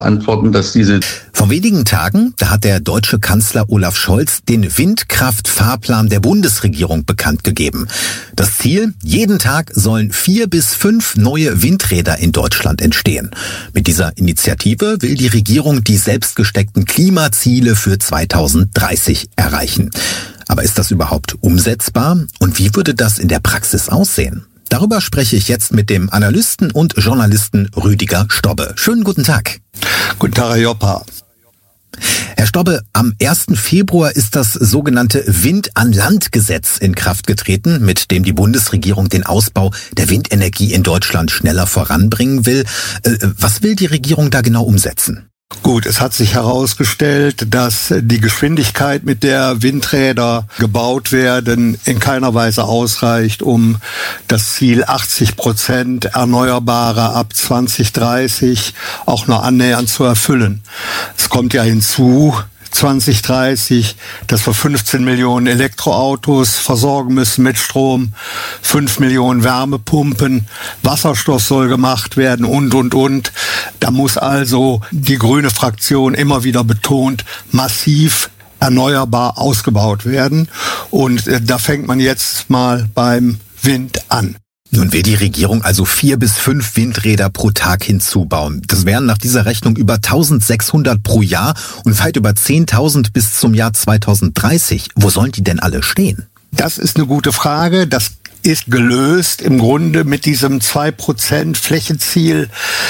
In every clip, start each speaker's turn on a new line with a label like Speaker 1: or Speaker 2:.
Speaker 1: antworten, dass diese...
Speaker 2: Vor wenigen Tagen, da hat der deutsche Kanzler Olaf Scholz den Windkraftfahrplan der Bundesregierung bekannt gegeben. Das Ziel, jeden Tag sollen 4 bis 5 neue Windräder in Deutschland entstehen. Mit dieser Initiative will die Regierung die selbstgesteckten Klimaziele für 2030 erreichen. Aber ist das überhaupt umsetzbar? Und wie würde das in der Praxis aussehen? Darüber spreche ich jetzt mit dem Analysten und Journalisten Rüdiger Stobbe. Schönen guten Tag.
Speaker 3: Guten Tag, Herr Joppa.
Speaker 2: Herr Stobbe, am 1. Februar ist das sogenannte Wind-an-Land-Gesetz in Kraft getreten, mit dem die Bundesregierung den Ausbau der Windenergie in Deutschland schneller voranbringen will. Was will die Regierung da genau umsetzen?
Speaker 3: Gut, es hat sich herausgestellt, dass die Geschwindigkeit, mit der Windräder gebaut werden, in keiner Weise ausreicht, um das Ziel 80% Erneuerbare ab 2030 auch nur annähernd zu erfüllen. Es kommt ja hinzu, 2030, dass wir 15 Millionen Elektroautos versorgen müssen mit Strom, 5 Millionen Wärmepumpen, Wasserstoff soll gemacht werden und. Da muss also die grüne Fraktion immer wieder betont, massiv erneuerbar ausgebaut werden. Und da fängt man jetzt mal beim Wind an.
Speaker 2: Nun will die Regierung also 4 bis 5 Windräder pro Tag hinzubauen. Das wären nach dieser Rechnung über 1600 pro Jahr und weit über 10.000 bis zum Jahr 2030. Wo sollen die denn alle stehen?
Speaker 3: Das ist eine gute Frage. Das ist gelöst im Grunde mit diesem 2% Flächenziel.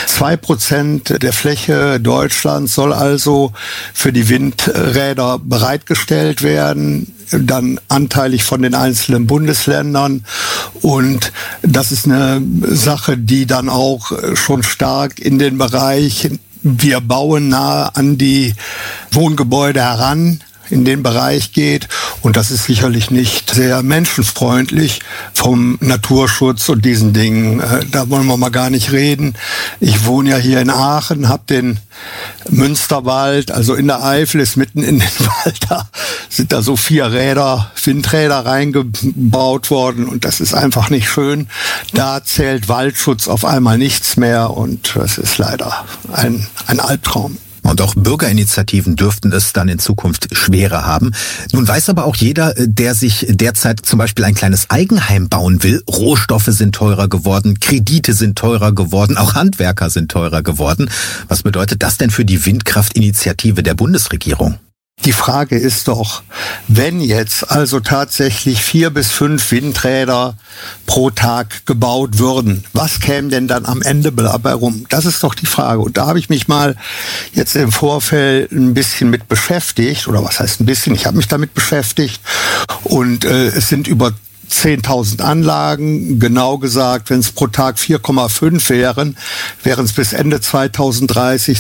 Speaker 3: 2% der Fläche Deutschlands soll also für die Windräder bereitgestellt werden, dann anteilig von den einzelnen Bundesländern. Und das ist eine Sache, die dann auch schon stark in den Bereich, wir bauen nahe an die Wohngebäude heran, in den Bereich geht. Und das ist sicherlich nicht sehr menschenfreundlich vom Naturschutz und diesen Dingen. Da wollen wir mal gar nicht reden. Ich wohne ja hier in Aachen, habe den Münsterwald, also in der Eifel ist mitten in den Wald, da sind da so 4 Windräder reingebaut worden und das ist einfach nicht schön. Da zählt Waldschutz auf einmal nichts mehr und das ist leider ein Albtraum.
Speaker 2: Und auch Bürgerinitiativen dürften es dann in Zukunft schwerer haben. Nun weiß aber auch jeder, der sich derzeit zum Beispiel ein kleines Eigenheim bauen will, Rohstoffe sind teurer geworden, Kredite sind teurer geworden, auch Handwerker sind teurer geworden. Was bedeutet das denn für die Windkraftinitiative der Bundesregierung?
Speaker 3: Die Frage ist doch, wenn jetzt also tatsächlich 4 bis 5 Windräder pro Tag gebaut würden, was käme denn dann am Ende dabei rum? Das ist doch die Frage. Und da habe ich mich mal jetzt im Vorfeld ein bisschen mit beschäftigt, oder was heißt ein bisschen, ich habe mich damit beschäftigt und es sind über 10.000 Anlagen, genau gesagt, wenn es pro Tag 4,5 wären es bis Ende 2030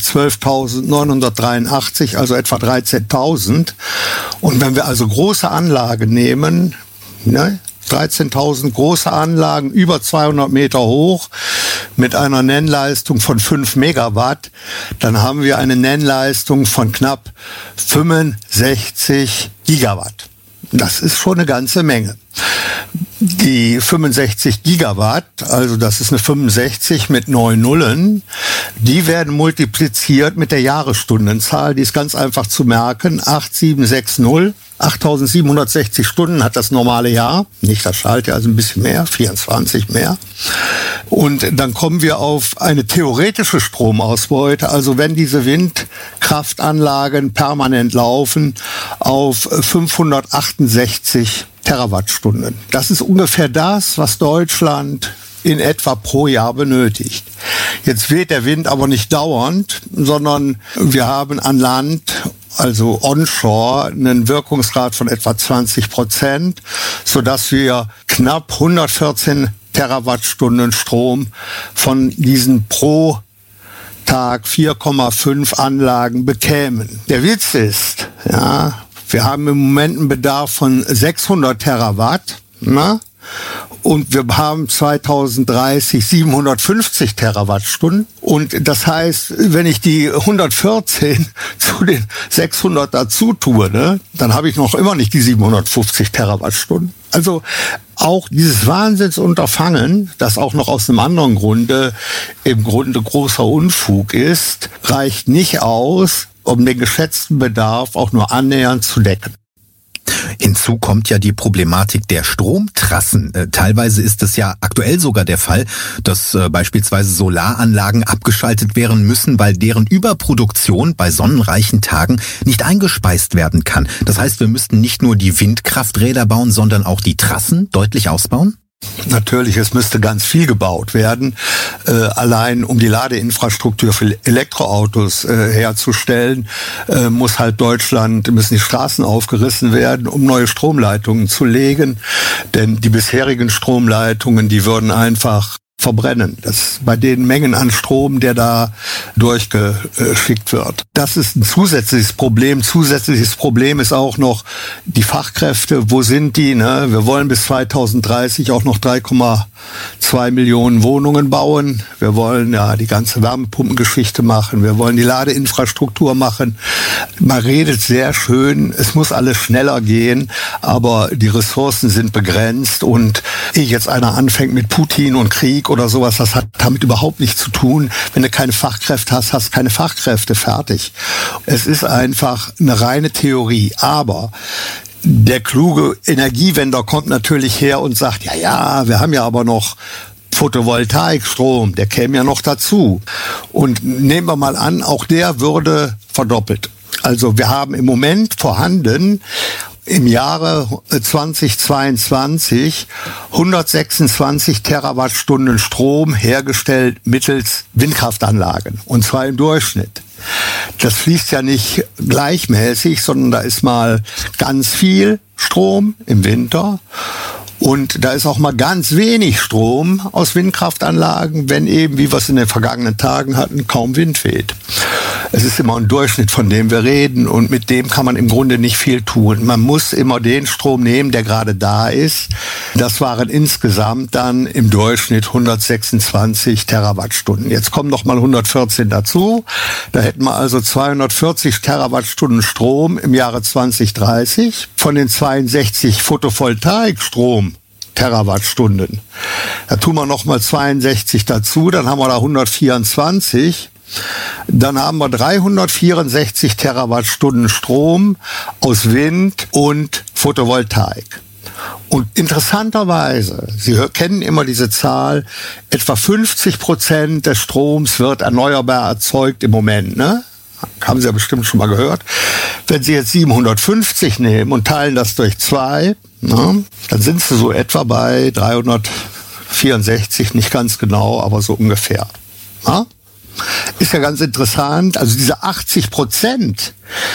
Speaker 3: 12.983, also etwa 13.000. Und wenn wir also große Anlagen nehmen, 13.000 große Anlagen, über 200 Meter hoch, mit einer Nennleistung von 5 Megawatt, dann haben wir eine Nennleistung von knapp 65 Gigawatt. Das ist schon eine ganze Menge. Die 65 Gigawatt, also das ist eine 65 mit 9 Nullen, die werden multipliziert mit der Jahresstundenzahl, die ist ganz einfach zu merken, 8760, 8760 Stunden hat das normale Jahr, nicht das Schaltjahr, also ein bisschen mehr, 24 mehr. Und dann kommen wir auf eine theoretische Stromausbeute, also wenn diese Windkraftanlagen permanent laufen, auf 568 Terawattstunden. Das ist ungefähr das, was Deutschland in etwa pro Jahr benötigt. Jetzt weht der Wind aber nicht dauernd, sondern wir haben an Land, also onshore, einen Wirkungsgrad von etwa 20%, sodass wir knapp 114 Terawattstunden Strom von diesen pro Tag 4,5 Anlagen bekämen. Der Witz ist, wir haben im Moment einen Bedarf von 600 Terawatt, und wir haben 2030 750 Terawattstunden. Und das heißt, wenn ich die 114 zu zu den 600 dazu tue, ne, dann habe ich noch immer nicht die 750 Terawattstunden. Also auch dieses Wahnsinnsunterfangen, das auch noch aus einem anderen Grunde im Grunde großer Unfug ist, reicht nicht aus, um den geschätzten Bedarf auch nur annähernd zu decken.
Speaker 2: Hinzu kommt ja die Problematik der Stromtrassen. Teilweise ist es ja aktuell sogar der Fall, dass beispielsweise Solaranlagen abgeschaltet werden müssen, weil deren Überproduktion bei sonnenreichen Tagen nicht eingespeist werden kann. Das heißt, wir müssten nicht nur die Windkrafträder bauen, sondern auch die Trassen deutlich ausbauen?
Speaker 3: Natürlich, es müsste ganz viel gebaut werden, allein um die Ladeinfrastruktur für Elektroautos herzustellen, müssen die Straßen aufgerissen werden, um neue Stromleitungen zu legen, denn die bisherigen Stromleitungen, die würden einfach verbrennen. Das bei den Mengen an Strom, der da durchgeschickt wird. Das ist ein zusätzliches Problem. Zusätzliches Problem ist auch noch die Fachkräfte. Wo sind die? Ne? Wir wollen bis 2030 auch noch 3,2 Millionen Wohnungen bauen. Wir wollen ja die ganze Wärmepumpengeschichte machen. Wir wollen die Ladeinfrastruktur machen. Man redet sehr schön, es muss alles schneller gehen, aber die Ressourcen sind begrenzt und ehe jetzt einer anfängt mit Putin und Krieg oder sowas, das hat damit überhaupt nichts zu tun. Wenn du keine Fachkräfte hast, hast du keine Fachkräfte, fertig. Es ist einfach eine reine Theorie, aber der kluge Energiewender kommt natürlich her und sagt, ja, wir haben ja aber noch Photovoltaikstrom, der käme ja noch dazu. Und nehmen wir mal an, auch der würde verdoppelt. Also wir haben im Moment vorhanden im Jahre 2022 126 Terawattstunden Strom hergestellt mittels Windkraftanlagen. Und zwar im Durchschnitt. Das fließt ja nicht gleichmäßig, sondern da ist mal ganz viel Strom im Winter. Und da ist auch mal ganz wenig Strom aus Windkraftanlagen, wenn eben, wie wir es in den vergangenen Tagen hatten, kaum Wind weht. Es ist immer ein Durchschnitt, von dem wir reden, und mit dem kann man im Grunde nicht viel tun. Man muss immer den Strom nehmen, der gerade da ist. Das waren insgesamt dann im Durchschnitt 126 Terawattstunden. Jetzt kommen noch mal 114 dazu. Da hätten wir also 240 Terawattstunden Strom im Jahre 2030. Von den 62 Photovoltaikstrom Terawattstunden. Da tun wir noch mal 62 dazu, dann haben wir da 124. Dann haben wir 364 Terawattstunden Strom aus Wind und Photovoltaik. Und interessanterweise, Sie kennen immer diese Zahl, etwa 50% des Stroms wird erneuerbar erzeugt im Moment, ne? Haben Sie ja bestimmt schon mal gehört. Wenn Sie jetzt 750 nehmen und teilen das durch 2, ne, dann sind Sie so etwa bei 364, nicht ganz genau, aber so ungefähr. Ja? Ist ja ganz interessant, also diese 80%,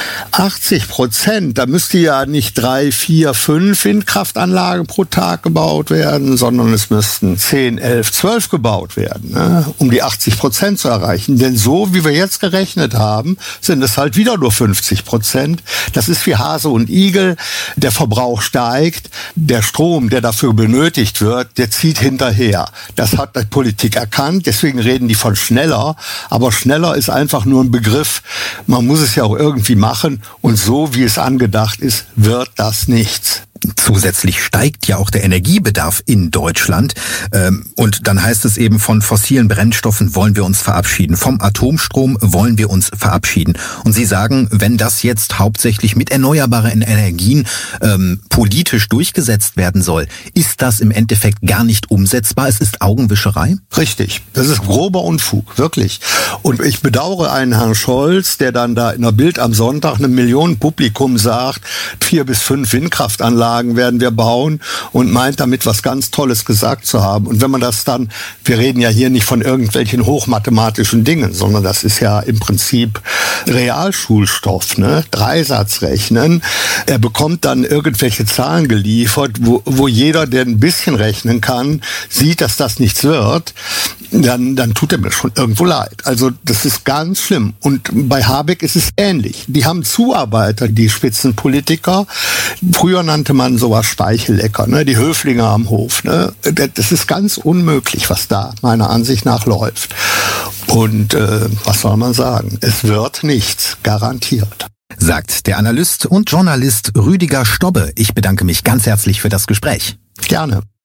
Speaker 3: da müsste ja nicht 3, 4, 5 Windkraftanlagen pro Tag gebaut werden, sondern es müssten 10, 11, 12 gebaut werden, ne, um die 80% zu erreichen. Denn so, wie wir jetzt gerechnet haben, sind es halt wieder nur 50%. Das ist wie Hase und Igel. Der Verbrauch steigt, der Strom, der dafür benötigt wird, der zieht hinterher. Das hat die Politik erkannt, deswegen reden die von schneller. Aber schneller ist einfach nur ein Begriff. Man muss es ja auch irgendwie machen. Und so, wie es angedacht ist, wird das nichts.
Speaker 2: Zusätzlich steigt ja auch der Energiebedarf in Deutschland. Und dann heißt es eben, von fossilen Brennstoffen wollen wir uns verabschieden. Vom Atomstrom wollen wir uns verabschieden. Und Sie sagen, wenn das jetzt hauptsächlich mit erneuerbaren Energien politisch durchgesetzt werden soll, ist das im Endeffekt gar nicht umsetzbar. Es ist Augenwischerei?
Speaker 3: Richtig. Das ist grober Unfug, wirklich. Und ich bedauere einen Herrn Scholz, der dann da in der Bild am Sonntag einem Millionenpublikum sagt, 4 bis 5 Windkraftanlagen werden wir bauen und meint damit was ganz Tolles gesagt zu haben. Und wenn man das dann, wir reden ja hier nicht von irgendwelchen hochmathematischen Dingen, sondern das ist ja im Prinzip Realschulstoff, ne? Dreisatzrechnen. Er bekommt dann irgendwelche Zahlen geliefert, wo jeder, der ein bisschen rechnen kann, sieht, dass das nichts wird, dann tut er mir schon irgendwo leid. Also das ist ganz schlimm. Und bei Habeck ist es ähnlich. Die haben Zuarbeiter, die Spitzenpolitiker. Früher nannte man sowas Speichellecker, ne? Die Höflinge am Hof, ne? Das ist ganz unmöglich, was da meiner Ansicht nach läuft. Und was soll man sagen? Es wird nichts, garantiert.
Speaker 2: Sagt der Analyst und Journalist Rüdiger Stobbe. Ich bedanke mich ganz herzlich für das Gespräch.
Speaker 3: Gerne.